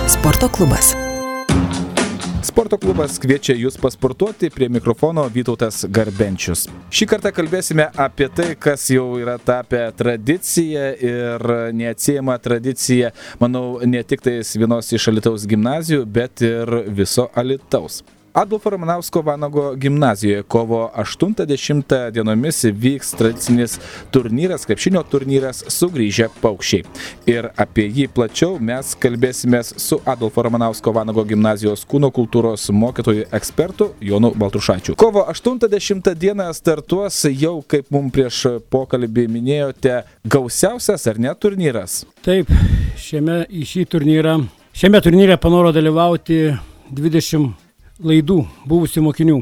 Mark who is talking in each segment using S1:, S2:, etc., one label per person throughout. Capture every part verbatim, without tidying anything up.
S1: Sporto klubas.
S2: Sporto klubas kviečia jūs pasportuoti, prie mikrofono Vytautas Garbenčius. Šį kartą kalbėsime apie tai, kas jau yra tapę tradicija ir neatsiejama tradicija, manau, ne tik tais vienos iš Alytaus gimnazijų, bet ir viso Alytaus. Adolfo Ramanausko Vanago gimnazijoje kovo aštuntą dešimtą dienomis vyks tradicinis turnyras, krepšinio turnyras Sugrįžę paukščiai. Ir apie jį plačiau mes kalbėsimės su Adolfo Ramanausko Vanago gimnazijos kūno kultūros mokytoju ekspertu Jonu Baltrušaičiu. Kovo aštuntą dešimtą dieną startuos jau, kaip mums prieš pokalbį minėjote, gausiausias ar ne turnyras?
S3: Taip, šiame, į šį turnyrą, šiame turnyre panoro dalyvauti dvidešimt laidų buvusių mokinių.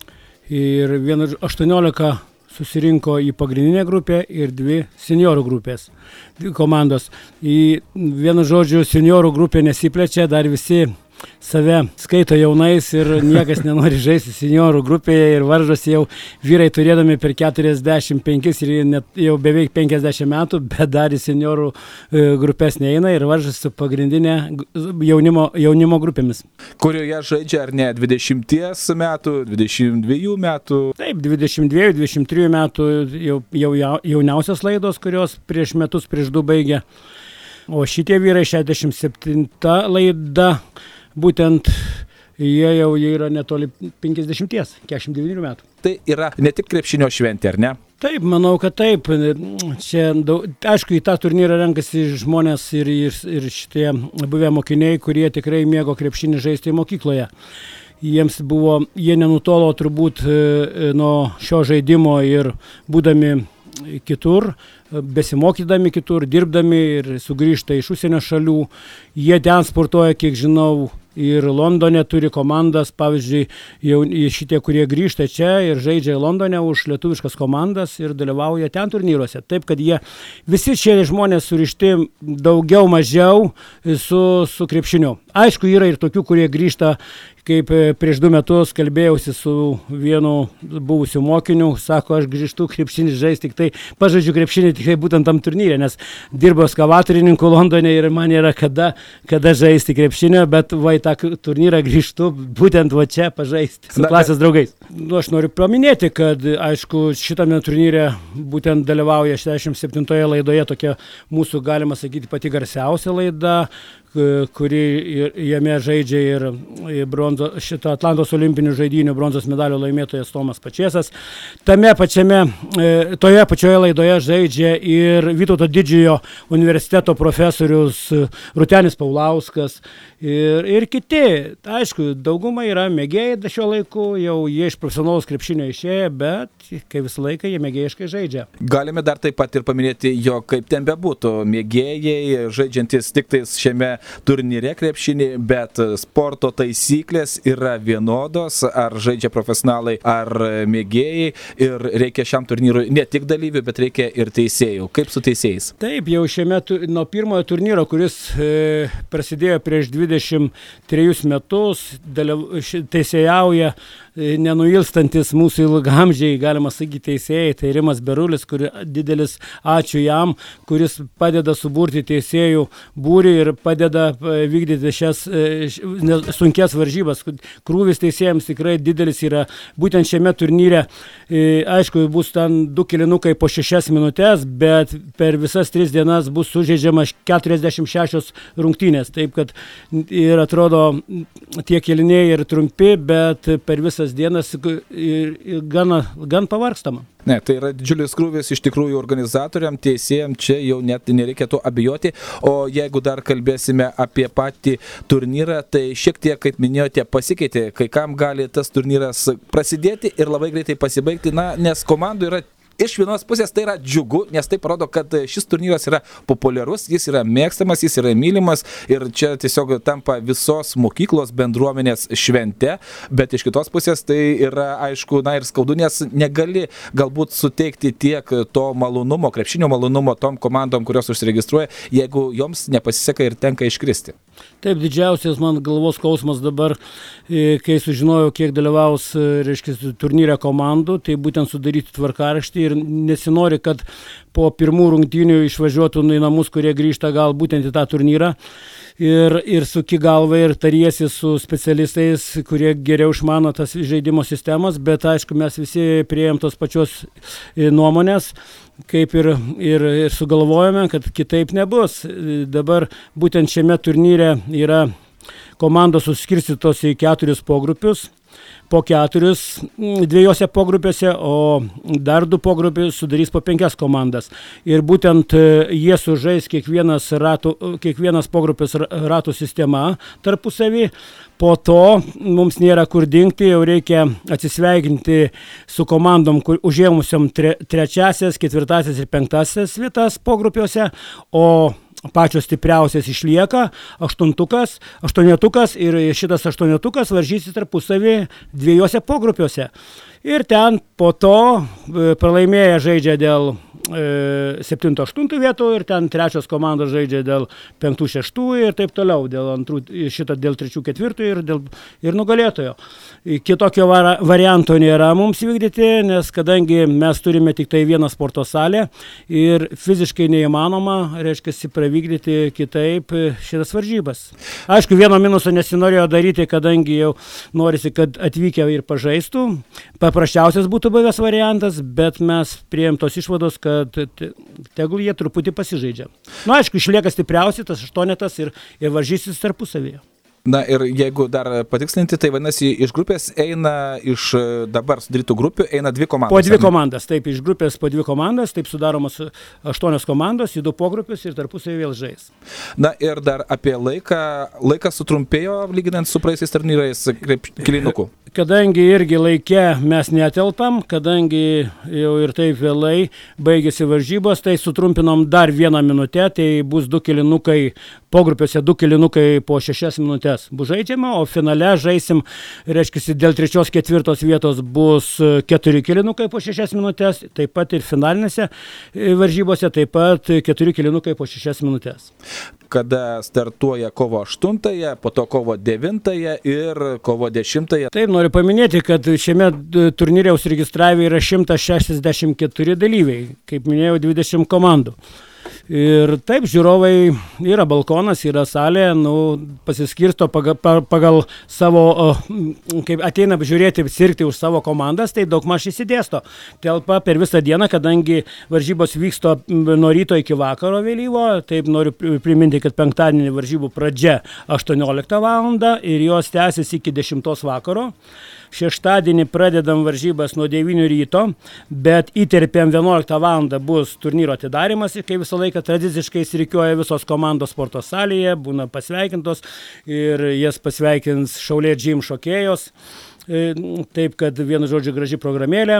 S3: Ir aštuoniolika susirinko į pagrindinę grupę ir dvi seniorų grupės, dvi komandos. Į vienu žodžiu seniorų grupė nesiplečia, dar visi save skaito jaunais ir niekas nenori žaisti seniorų grupėje ir varžosi jau vyrai turėdami per keturiasdešimt penkis ir net jau beveik penkiasdešimt metų, bet dar į seniorų grupės neina ir varžosi su pagrindinė jaunimo, jaunimo grupėmis.
S2: Kurioje žaidžia ar ne dvidešimties metų, dvidešimt dviejų metų?
S3: Taip, dvidešimt dviejų, dvidešimt trijų metų jau, jau jauniausios laidos, kurios prieš metus, prieš du baigė. O šitie vyrai šešiasdešimt septinta laida, būtent jie jau jie yra netoli penkiasdešimties, keturiasdešimt devynių metų.
S2: Tai yra ne tik krepšinio šventė, ar ne?
S3: Taip, manau, kad taip. Čia, daug, aišku, į tą turnyrą renkasi žmonės ir, ir, ir šitie buvę mokiniai, kurie tikrai mėgo krepšinį žaisti mokykloje. Jiems buvo, jie nenutolo turbūt nuo šio žaidimo ir būdami kitur, besimokydami kitur, dirbdami ir sugrįžta iš užsienio šalių. Jie ten sportuoja, kiek žinau, ir Londone turi komandas, pavyzdžiui, jau šitie, kurie grįžta čia ir žaidžia Londone už lietuviškas komandas ir dalyvauja ten turnyruose. Taip, kad jie visi šie žmonės surišti daugiau mažiau su, su krepšiniu. Aišku, yra ir tokių, kurie grįžta, kaip prieš du metus kalbėjausi su vienu buvusiu mokiniu, sako, aš grįžtu krepšinį žaisti, tik tai pažaidžiu krepšinį tik tai būtent tam turnyre, nes dirbo ekskavatorininku Londone ir man yra kada, kada žaisti krepšinio, bet va į tą turnyrą grįžtu būtent va čia pažaisti su klasės draugais. Nu, aš noriu paminėti, kad aišku, šitame turnyre būtent dalyvauja šešiasdešimt septintoje laidoje tokia mūsų, galima sakyti, pati garsiausia laida, kuri jame žaidžia ir bronzo, šitą Atlantos olimpinių žaidynių bronzos medalio laimėtojas Tomas Pačėsas. Tame pačiame, toje pačioje laidoje žaidžia ir Vytauto Didžiojo universiteto profesorius Rūtenis Paulauskas ir, ir kiti. Aišku, dauguma yra mėgėjai šio laiku, jau jie iš profesionalaus krepšinio išėję, bet kaip visą laiką jie mėgėjiškai žaidžia.
S2: Galime dar taip pat ir paminėti, jog kaip ten bebūtų, mėgėjai žaidžiantis tik tais šiame turnyre krepšinį, bet sporto taisyklės yra vienodos, ar žaidžia profesionalai, ar mėgėjai, ir reikia šiam turnyrui ne tik dalyvių, bet reikia ir teisėjų. Kaip su teisėjais?
S3: Taip, jau šiame nuo pirmojo turnyro, kuris e, prasidėjo prieš dvidešimt trejus metus, teisėjauja e, nenuilstantis mūsų ilgamžiai, galima sakyti, teisėjai, tai Rimas Berulis, kuri didelis ačiū jam, kuris padeda suburti teisėjų būrį ir padeda vykdyti šias sunkias varžybas. Krūvis teisėjams tikrai didelis yra. Būtent šiame turnyre, aišku, bus ten du kėlinukai po šešias minutės, bet per visas tris dienas bus sužaidžiama keturiasdešimt šešios rungtynės. Taip, kad ir atrodo tie kėliniai ir trumpi, bet per visas dienas gan, gan pavargstama.
S2: Ne, tai yra didžiulis krūvis iš tikrųjų organizatoriam, teisėjam, čia jau net nereikėtų abejoti. O jeigu dar kalbėsime apie patį turnyrą, tai šiek tiek, kaip minėjote, pasikeitė. Kai kam gali tas turnyras prasidėti ir labai greitai pasibaigti, na, nes komandų yra iš vienos pusės tai yra džiugu, nes tai parodo, kad šis turnyras yra populiarus, jis yra mėgstamas, jis yra mylimas ir čia tiesiog tampa visos mokyklos bendruomenės švente, bet iš kitos pusės tai yra, aišku, na ir skaudu, nes negali galbūt suteikti tiek to malonumo, krepšinio malonumo tom komandom, kurios užsiregistruoja, jeigu joms nepasiseka ir tenka iškristi.
S3: Taip, didžiausias man galvos skausmas dabar, kai sužinojau, kiek dalyvaus, reiškia, turnyre komandų, tai būtent sudaryti tvarkaraštį ir nesinori, kad po pirmų rungtynių išvažiuotų į namus, kurie grįžta gal būtent į tą turnyrą. Ir, ir suki galvą ir tariesi su specialistais, kurie geriau išmano tas žaidimo sistemas, bet aišku, mes visi priėjom tos pačios nuomonės, kaip ir, ir, ir sugalvojame, kad kitaip nebus. Dabar būtent šiame turnyre yra komandos suskirstytos į keturis pogrupius, po keturis dviejose pogrupiuose, o dar du pogrupius sudarys po penkias komandas. Ir būtent jie sužais kiekvienas, ratų, kiekvienas pogrupis ratų sistema tarpusavį. Po to mums nėra kur dingti, jau reikia atsisveikinti su komandom, kur užėmusiam tre, trečiasias, ketvirtasias ir penktasias vietas pogrupiuose, o pačios stipriausias išlieka aštuntukas, aštuonetukas ir šitas aštuonetukas varžysis tarpusavį dviejose pogrupiuose. Ir ten po to pralaimėję žaidžia dėl septinto aštuntų vietų ir ten trečios komandos žaidžia dėl penktų šeštų ir taip toliau, dėl antrų, šitą dėl trečių ketvirtų ir, dėl, ir nugalėtojo. Kitokio var, varianto nėra mums vykdyti, nes kadangi mes turime tik tai vieną sporto salę ir fiziškai neįmanoma, reiškia, pravykdyti kitaip šitas varžybas. Aišku, vieno minuso nesinorėjo daryti, kadangi jau norisi, kad atvykę ir pažaistų. Paprasčiausias būtų buvęs variantas, bet mes priėjom tos išvados, kad tegul jie truputį pasižaidžia. Na, aišku, išlieka stipriausi tas aštuonetas ir, ir varžysis tarpusavyje.
S2: Na ir jeigu dar patikslinti, tai vadinasi, iš grupės eina, iš dabar sudarytų grupių eina dvi komandos.
S3: Po dvi komandas, taip, iš grupės po dvi komandas, taip sudaromos aštuonios komandos, į du pogrupius ir tarpusavį vėl žais.
S2: Na ir dar apie laiką, laikas sutrumpėjo lyginant su praeisiais turnyrais kilinukų.
S3: Kadangi irgi laike mes netelpam, kadangi jau ir taip vėlai baigėsi varžybos, tai sutrumpinom dar vieną minutę, tai bus du kilinukai, pogrupiuose du kilinukai po šešias minutės bus žaidžiama, o finale žaisim, reiškia, dėl trečios ketvirtos vietos bus keturi kilinukai po šešias minutės, taip pat ir finalinėse varžybose taip pat keturi kilinukai po šešias minutės.
S2: Kada startuoja kovo aštuntąją, po to kovo devintąją ir kovo dešimtąją.
S3: Taip, noriu paminėti, kad šiame turnyre užsiregistravę yra šimtas šešiasdešimt keturi dalyviai, kaip minėjau, dvidešimt komandų. Ir taip, žiūrovai, yra balkonas, yra salė, nu, pasiskirsto pagal, pagal savo, kaip ateina žiūrėti, sirgti už savo komandas, tai daugmaž įsidėsto. Telpa per visą dieną, kadangi varžybos vyksta nuo ryto iki vakaro vėlyvo, taip noriu priminti, kad penktadienį varžybų pradžia aštuonioliktą valandą ir jos tęsis iki dešimtos vakaro. Šeštadienį pradedam varžybas nuo devynių ryto, bet įterpėm vienuoliktą valandą bus turnyro atidarimas, kai visą laiką tradiciškai įsirikiuoja visos komandos sporto salėje, būna pasveikintos ir jas pasveikins Šaulė Džim šokėjos. Taip, kad vienu žodžiu graži programėlė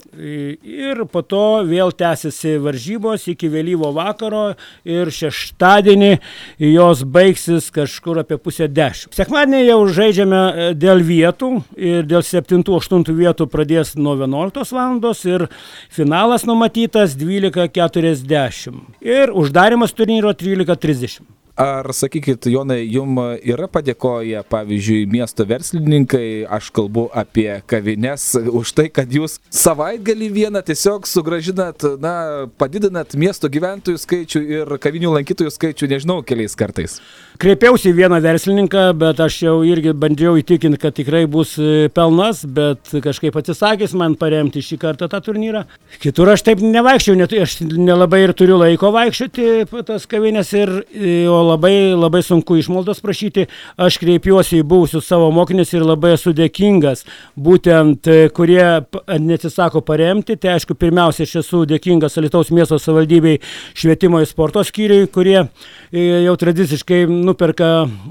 S3: ir po to vėl tęsiasi varžybos iki vėlyvo vakaro ir šeštadienį jos baigsis kažkur apie pusę dešimt. Sekmadienį jau žaidžiame dėl vietų ir dėl septintų aštuntų vietų pradės nuo vienuoliktos valandos ir finalas numatytas dvylika keturiasdešimt ir uždarimas turnyro trylika trisdešimt.
S2: Ar, sakykit, Jonai, jum yra padėkoję, pavyzdžiui, miesto verslininkai, aš kalbu apie kavines, už tai, kad jūs savaitgalį vieną tiesiog sugražinat, na, padidinat miesto gyventojų skaičių ir kavinių lankytojų skaičių, nežinau, keliais kartais?
S3: Kreipiausi į vieną verslininką, bet aš jau irgi bandžiau įtikinti, kad tikrai bus pelnas, bet kažkaip atsisakys man paremti šį kartą tą turnyrą. Kitur aš taip nevaikščiau, net, aš nelabai ir turiu laiko vaikščioti tas kavinės, ir, o labai, labai sunku išmaldos prašyti. Aš kreipiuosi į buvusius savo mokinius ir labai esu dėkingas, būtent kurie neatsisako paremti. Tai aišku, pirmiausia, aš esu dėkingas Alytaus miesto savivaldybei švietimo ir sporto skyriui, kurie jau tradiciškai nuperka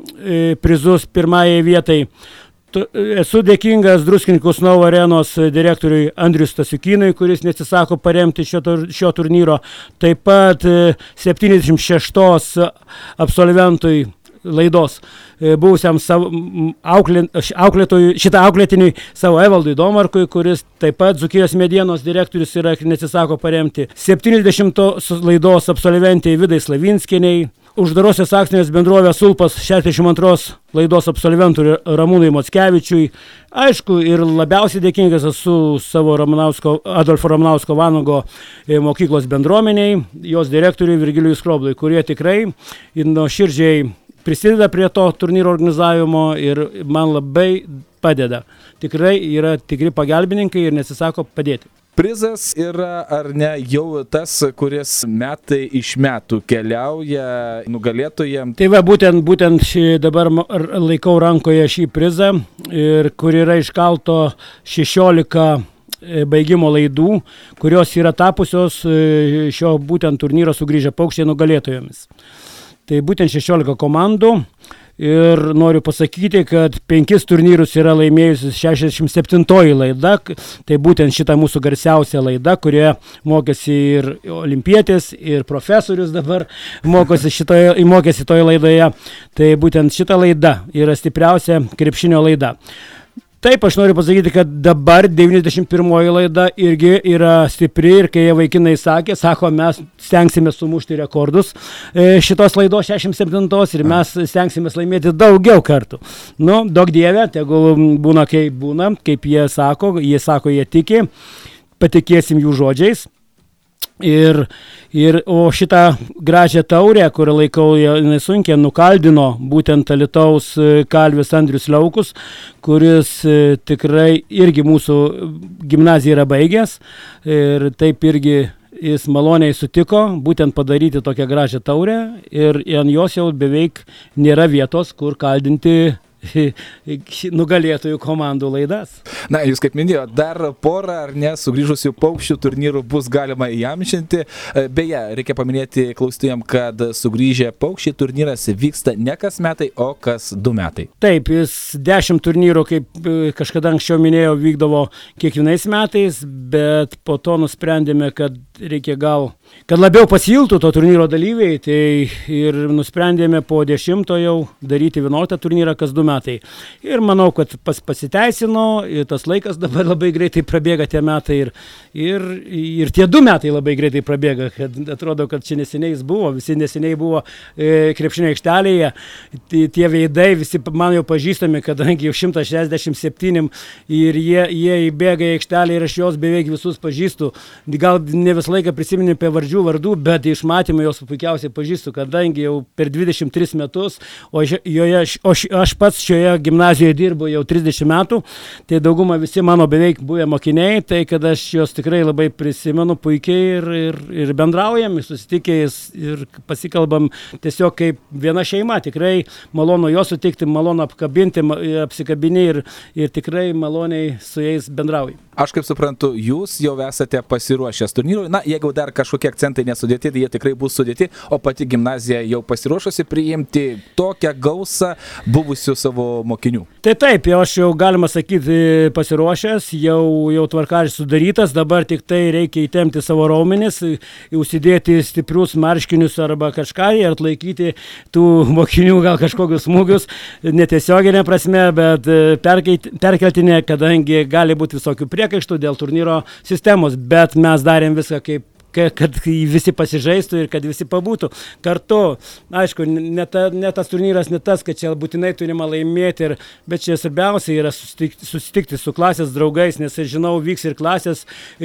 S3: prizus pirmajai vietai. Esu dėkingas Druskininkų Snow Arenos direktoriui Andriui Stasiukynui, kuris neatsisako paremti šio, šio turnyro. Taip pat septyniasdešimt šeštos absolventui laidos buvusiam savo auklė, auklėtojui, šitą auklėtiniui savo Evaldui Domarkui, kuris taip pat Dzūkijos medienos direktorius yra ir neatsisako paremti. septyniasdešimtos laidos absolventei Vidai Slavinskieniai, uždarosios akcinės bendrovės Sulpas šešiasdešimt antros laidos absolventui Ramūnui Mockevičiui. Aišku, ir labiausiai dėkingas esu savo Ramanausko, Adolfo Ramanausko Vanago mokyklos bendruomeniai, jos direktoriui Virgilijui Skroblui, kurie tikrai nuoširdžiai prisideda prie to turnyro organizavimo ir man labai padeda. Tikrai yra tikri pagalbininkai ir nesisako padėti.
S2: Prizas yra ar ne jau tas, kuris metai iš metų keliauja nugalėtojams?
S3: Tai va, būtent, būtent dabar laikau rankoje šį prizą, ir kur yra iškalto šešiolika baigimo laidų, kurios yra tapusios šio būtent turnyro Sugrįžę paukščiai nugalėtojomis. Tai būtent šešiolika komandų. Ir noriu pasakyti, kad penkis turnyrus yra laimėjusi šešiasdešimt septintoji laida, tai būtent šita mūsų garsiausia laida, kurioje mokėsi ir olimpietis, ir profesorius dabar mokėsi šitoje, mokėsi toje laidoje. Tai būtent šita laida yra stipriausia krepšinio laida. Taip, aš noriu pasakyti, kad dabar devyniasdešimt pirmoji laida irgi yra stipri ir kai vaikinai sakė, sako, mes stengsime sumušti rekordus šitos laidos šešiasdešimt septintos ir mes stengsime laimėti daugiau kartų. Nu, daug dieve, tegul būna kaip būna, kaip jie sako, jie sako, jie tiki, patikėsim jų žodžiais. Ir, ir, o šitą gražią taurę, kurią laikau nesunkiai, nukaldino būtent Alytaus kalvis Andrius Liaukus, kuris tikrai irgi mūsų gimnaziją yra baigęs ir taip irgi jis maloniai sutiko būtent padaryti tokią gražią taurę ir ant jos jau beveik nėra vietos, kur kaldinti nugalėtojų komandų laidas.
S2: Na, jūs kaip minėjo, dar porą ar ne sugrįžusių paukščių turnyrų bus galima įamžinti. Beje, reikia paminėti klausytojams, kad Sugrįžę paukščiai turnyras vyksta ne kas metai, o kas du metai.
S3: Taip, jis dešimt turnyrų, kaip kažkada anksčiau minėjau, vykdavo kiekvienais metais, bet po to nusprendėme, kad reikia gal, kad labiau pasiltų to turnyro dalyviai, tai ir nusprendėme po dešimto jau daryti vienuoliktą turnyrą kas du metai. Ir manau, kad pas, pasiteisino, ir tas laikas dabar labai greitai prabėga tie metai ir, ir, ir tie du metai labai greitai prabėga, kad atrodo, kad čia neseniai jis buvo, visi neseniai buvo e, krepšinio aikštelėje, tie, tie veidai visi man jau pažįstami, kadangi jau šimtas šešiasdešimt septyni ir jie, jie įbėga į aikštelę ir aš jos beveik visus pažįstu, gal ne visą laiką prisiminė apie vardžių vardų, bet iš matymų jos puikiausiai pažįstu, kadangi jau per dvidešimt tris metus, o, joje, o aš pats šioje gimnazijoje dirbu jau trisdešimt metų, tai dauguma visi mano beveik buvę mokiniai, tai kad aš jos tikrai labai prisimenu puikiai ir, ir, ir bendraujam, susitikėjus ir pasikalbam tiesiog kaip viena šeima, tikrai malonu juos sutikti, malonu apkabinti, apsikabini ir, ir tikrai maloniai su jais bendrauji.
S2: Aš kaip suprantu, jūs jau esate pasiruošęs turnyrui, na, jeigu dar kažkokie akcentai nesudėti, tai jie tikrai bus sudėti, o pati gimnazija jau pasiruošusi priimti tokią gausą buvusių savo mokinių.
S3: Tai taip, jau aš jau galima sakyti pasiruošęs, jau, jau tvarkaraštis sudarytas, dabar tik tai reikia įtempti savo raumenis, užsidėti stiprius marškinius arba kažką ir atlaikyti tų mokinių gal kažkokius smūgius, netiesioginė prasme, bet perkeltinė, kadangi gali būti visokių priekaištų dėl turnyro sistemos, bet mes darėm viską kaip kad visi pasižaistų ir kad visi pabūtų kartu. Aišku, ne, ta, ne tas turnyras, ne tas, kad čia būtinai turima laimėti, ir, bet čia svarbiausia yra susitikti, susitikti su klasės draugais, nes, žinau, vyks ir klasės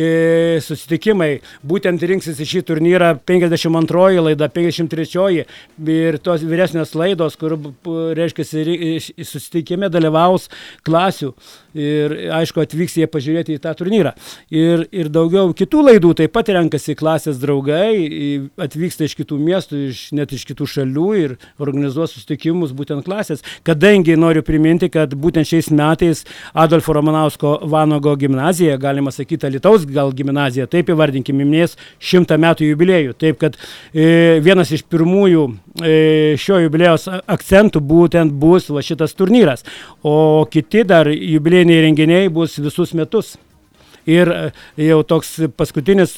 S3: e, susitikimai. Būtent rinksis į šį turnyrą penkiasdešimt antroji laida, penkiasdešimt trečioji ir tos vyresnės laidos, kur, reiškia, susitikime dalyvaus klasių. Ir, aišku, atvyks jie pažiūrėti į tą turnyrą. Ir, ir daugiau kitų laidų taip pat renkasi klasės draugai, atvyksta iš kitų miestų, iš, net iš kitų šalių ir organizuos susitikimus būtent klasės. Kadangi noriu priminti, kad būtent šiais metais Adolfo Ramanausko Vanago gimnazija, galima sakyti Alytaus gal gimnazija, taip įvardinkime, minės šimtą metų jubiliejų. Taip, kad e, vienas iš pirmųjų e, šio jubiliejaus akcentų būtent bus va, šitas turnyras. O kiti dar jubiliejiniai renginiai bus visus metus. Ir jau toks paskutinis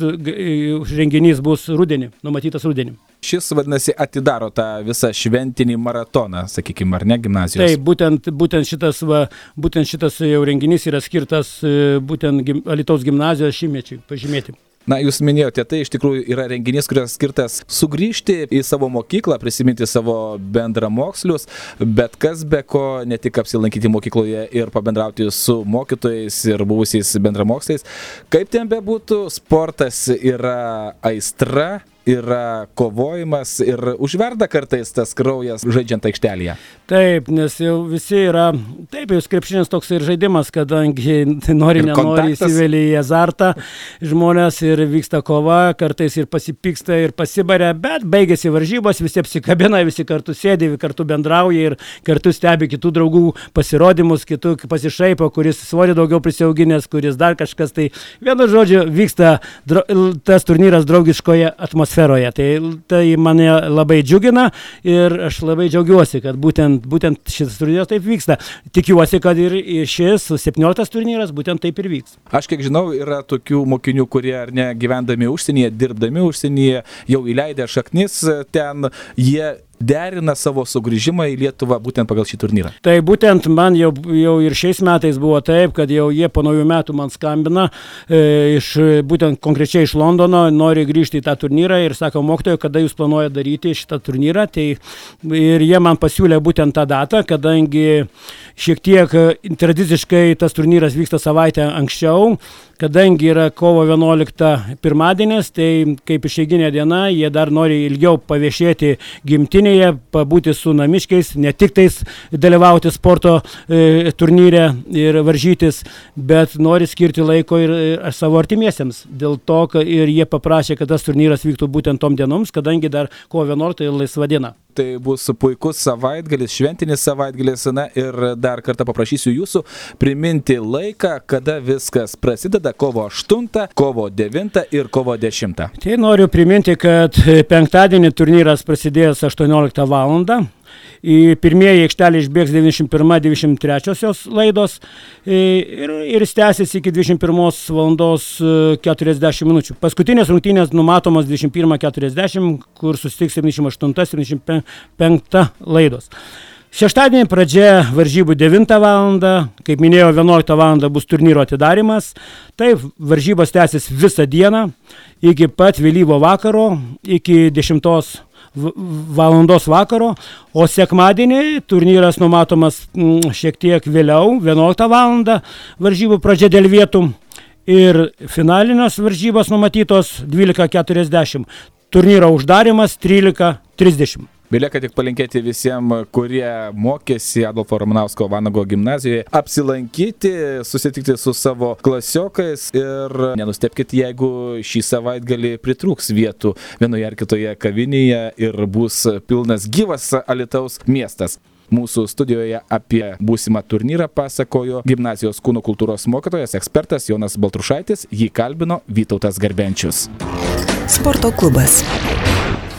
S3: renginys bus rudenį, numatytas rudenį.
S2: Šis, vadinasi, atidaro tą visą šventinį maratoną, sakykime, ar ne, gimnazijos?
S3: Taip, būtent, būtent, šitas, va, būtent šitas jau renginys yra skirtas būtent Alytaus gimnazijos šimtmečiui pažymėti.
S2: Na, jūs minėjote, tai iš tikrųjų yra renginys, kuris skirtas sugrįžti į savo mokyklą, prisiminti savo bendramokslius, bet kas be ko, ne tik apsilankyti mokykloje ir pabendrauti su mokytojais ir buvusiais bendramoksliais. Kaip ten bebūtų, sportas yra aistra, yra kovojimas ir užverda kartais tas kraujas žaidžiant aikštelėje.
S3: Taip, nes jau visi yra, taip, jau krepšinis toks ir žaidimas, kadangi nori, nenori įsivėlė į azartą žmonės ir vyksta kova, kartais ir pasipyksta ir pasibarė, bet baigėsi varžybos, visi apsikabina, visi kartu sėdi, kartu bendrauja ir kartu stebi kitų draugų pasirodymus, kitų pasišaipo, kuris svorį daugiau prisiauginęs, kuris dar kažkas, tai vienu žodžiu vyksta tas turnyras draugiškoje atmosferoje. Tai, tai mane labai džiugina ir aš labai džiaugiuosi, kad būtent, būtent šis turnyras taip vyksta. Tikiuosi, kad ir šis septynioliktas turnyras būtent taip ir vyks.
S2: Aš kiek žinau, yra tokių mokinių, kurie ar ne gyvendami užsienyje, dirbdami užsienyje, jau įleidę šaknis ten, jie derina savo sugrįžimą į Lietuvą būtent pagal šį turnyrą.
S3: Tai būtent man jau, jau ir šiais metais buvo taip, kad jau jie po naujų metų man skambina, e, iš, būtent konkrečiai iš Londono, nori grįžti į tą turnyrą ir sako, mokytojai, kada jūs planuojate daryti šitą turnyrą, tai ir jie man pasiūlė būtent tą datą, kadangi šiek tiek tradiciškai tas turnyras vyksta savaitę anksčiau, kadangi yra kovo vienuolikta pirmadienis, tai kaip išeiginė diena, jie dar nori ilgiau paviešėti gimtinėje, pabūti su namiškiais, ne tik tais dalyvauti sporto e, turnyre ir varžytis, bet nori skirti laiko ir, ir savo artimiesiems. Dėl to, ir jie paprašė, kad tas turnyras vyktų būtent tom dienoms, kadangi dar kovo vienuolikta laisva diena.
S2: Tai bus puikus savaitgalis, šventinis savaitgalis, na ir dar kartą paprašysiu jūsų priminti laiką, kada viskas prasideda, kovo aštuntą, kovo devintą ir kovo dešimtą.
S3: Tai noriu priminti, kad penktadienį turnyras prasidės aštuonioliktą valandą. Į pirmieji aikštelį išbėgs devyniasdešimt pirma devyniasdešimt trečia laidos ir, ir tęsis iki dvidešimt pirmos valandos keturiasdešimt minučių. Paskutinės rungtynės numatomos dvidešimt pirmą keturiasdešimt, kur susitiks septyniasdešimt aštunta septyniasdešimt penkta laidos. Šeštadienį pradžia varžybų devintą valandą, kaip minėjau, vienuoliktą valandą bus turnyro atidarimas. Taip, varžybos tęsis visą dieną iki pat vėlyvo vakaro, iki dešimtos valandos vakaro, o sekmadienį turnyras numatomas šiek tiek vėliau, vienuoliktą valandą, varžybų pradžia dėl vietų ir finalinės varžybos numatytos dvylika keturiasdešimt, turnyro uždarimas trylika trisdešimt.
S2: Belieka tik palinkėti visiems, kurie mokėsi Adolfo Ramanausko Vanago gimnazijoje, apsilankyti, susitikti su savo klasiokais ir nenustebkit, jeigu šį savaitgalį pritrūks vietų vienoje ar kitoje kavinėje ir bus pilnas gyvas Alytaus miestas. Mūsų studijoje apie būsimą turnyrą pasakojo gimnazijos kūno kultūros mokytojas, ekspertas Jonas Baltrušaitis, jį kalbino Vytautas Garbenčius.
S1: Sporto klubas.